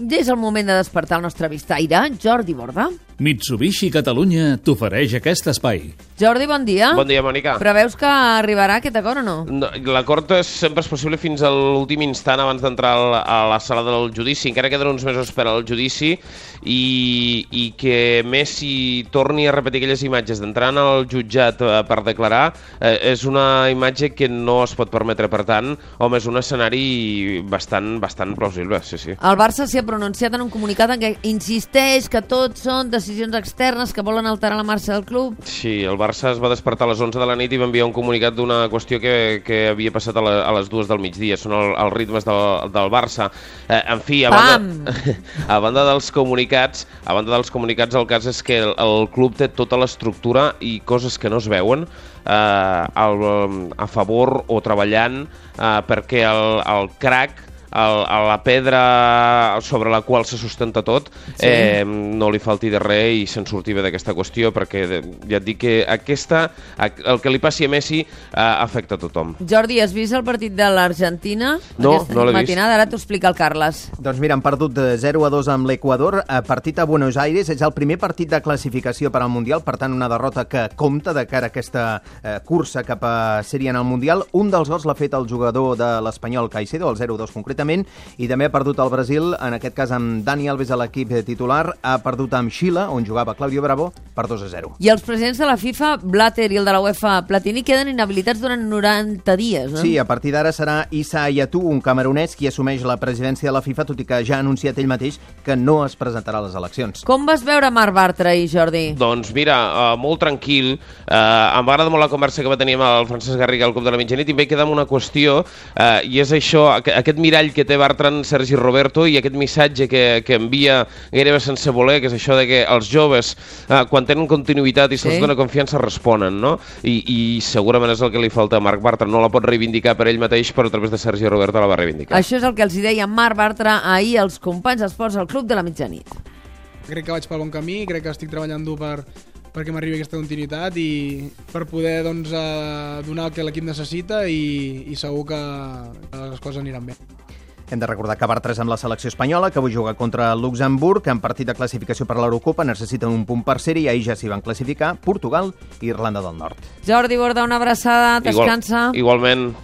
És el moment de despertar el nostre vistaire. Jordi Borda. Mitsubishi Catalunya t'ofereix aquest espai. Jordi, bon dia. Bon dia, Mònica. Preveus que arribarà aquest acord o no? L'acord sempre és possible fins a l'últim instant abans d'entrar a la sala del judici. Encara queden uns mesos per al judici i que Messi torni a repetir aquelles imatges d'entrar al jutjat per declarar és una imatge que no es pot permetre. Per tant, home, és un escenari bastant plausible, sí. El Barça s'hi ha pronunciat en un comunicat en què insisteix que tot són decisions externes que volen alterar la marxa del club. Sí, el Barça es va despertar a les 11 de la nit i va enviar un comunicat d'una qüestió que havia passat a les 2 del migdia. Són els ritmes del Barça. En fi, a banda dels comunicats, el cas és que el club té tota l'estructura i coses que no es veuen a favor o treballant perquè el crack, la pedra sobre la qual se sustenta tot, no li falti de res i se'n surti bé d'aquesta qüestió, perquè ja et dic que el que li passi a Messi afecta a tothom. Jordi, has vist el partit de l'Argentina? No l'he vist. Ara t'ho explica el Carles. Doncs mira, han perdut 0-2 amb l'Equador, partit a Buenos Aires, és el primer partit de classificació per al Mundial, per tant una derrota que compta de cara a aquesta cursa cap a ser-hi en el Mundial. Un dels gols l'ha fet el jugador de l'Espanyol Caicedo, el 0-2 concretament, i també ha perdut el Brasil, en aquest cas amb Dani Alves a l'equip titular, ha perdut amb Xile, on jugava Claudio Bravo, per 2-0. I els presidents de la FIFA, Blatter i el de la UEFA, Platini, queden inhabilitats durant 90 dies, no? Sí, a partir d'ara serà Issa Hayatou, un camerunès, qui assumeix la presidència de la FIFA, tot i que ja ha anunciat ell mateix que no es presentarà a les eleccions. Com vas veure Marc Bartra ahir, Jordi? Doncs mira, molt tranquil. Em va agradar molt la conversa que va tenir amb el Francesc Garriga al Club de la Mitjanit i em vaig quedar amb una qüestió, i és això, aquest mirall que té Bertran, Sergi Roberto, i aquest missatge que envia gairebé sense voler, que és això de que els joves, quan tenen continuïtat i se'ls dona confiança, responen, no? I segurament és el que li falta a Marc Bartra. No la pot reivindicar per ell mateix, però a través de Sergi Roberto la va reivindicar. Això és el que els deia Marc Bartra ahir als companys d'esports al Club de la Mitjanit. Crec que vaig pel bon camí, crec que estic treballant dur perquè m'arribi aquesta continuïtat i per poder donar el que l'equip necessita i segur que les coses aniran bé. Hem de recordar que Bartra és amb la selecció espanyola, que avui juga contra el Luxemburg, en partit de classificació per l'Eurocopa necessiten un punt per ser-hi, ahir ja s'hi van classificar Portugal i Irlanda del Nord. Jordi Borda, una abraçada, descansa. Igualment.